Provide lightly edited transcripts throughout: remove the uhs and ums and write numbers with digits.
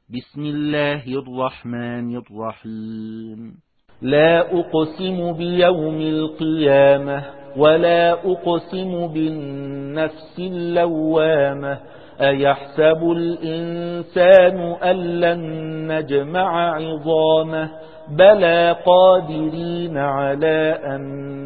بسم الله الرحمن الرحيم. لا أقسم بيوم القيامة ولا أقسم بالنفس اللوامة. أيحسب الإنسان أن لن نجمع عظامه بلى قادرين على أن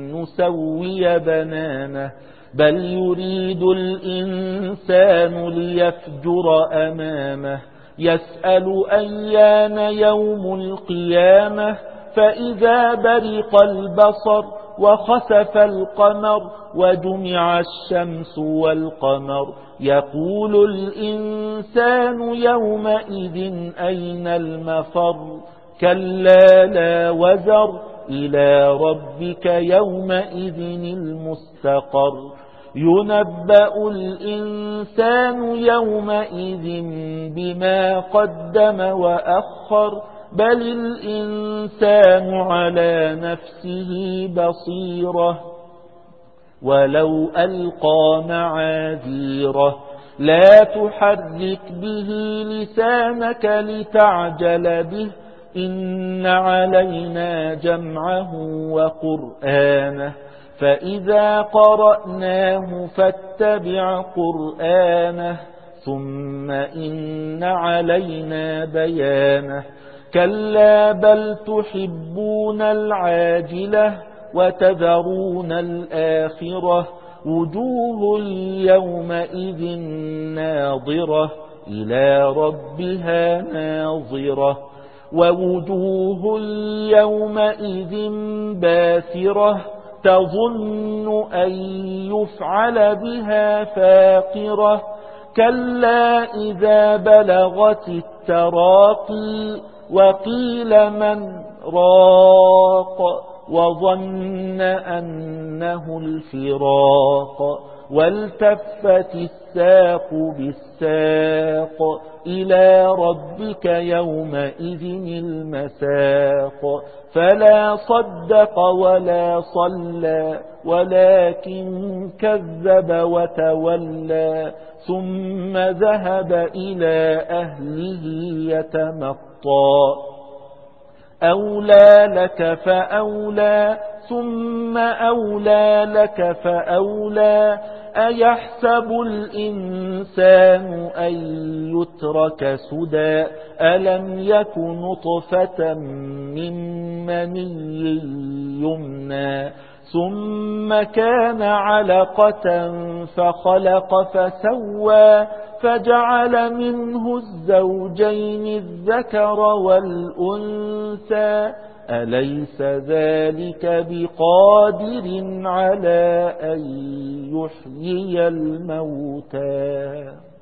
نسوي بنانه. بل يريد الإنسان ليفجر أمامه يسأل أيان يوم القيامة. فإذا برق البصر وخسف القمر وجمع الشمس والقمر يقول الإنسان يومئذ أين المفر. كلا لا وزر إلى ربك يومئذ المستقر. ينبأ الإنسان يومئذ بما قدم وأخر. بل الإنسان على نفسه بصيرة ولو ألقى معاذيره. لا تحرك به لسانك لتعجل به إن علينا جمعه وقرآنه. فإذا قرأناه فاتبع قرآنه ثم إن علينا بيانه. كلا بل تحبون العاجلة وتذرون الآخرة. وجوه يومئذ ناظرة إلى ربها ناظرة ووجوه يومئذ باسرة تظن أن يفعل بها فاقرة. كلا إذا بلغت التراقي وقيل من راق وظن أنه الفراق. والتفت الساق بالساق إلى ربك يومئذ المساق. فلا صدق ولا صلى ولكن كذب وتولى ثم ذهب إلى أهله يتمطى. أولى لك فأولى ثم أولى لك فأولى. أيحسب الإنسان أن يترك سدى ألم يك نطفة من مني يمنى ثم كان علقة فخلق فسوى فجعل منه الزوجين الذكر والأنثى. أليس ذلك بقادر على أن يحيي الموتى.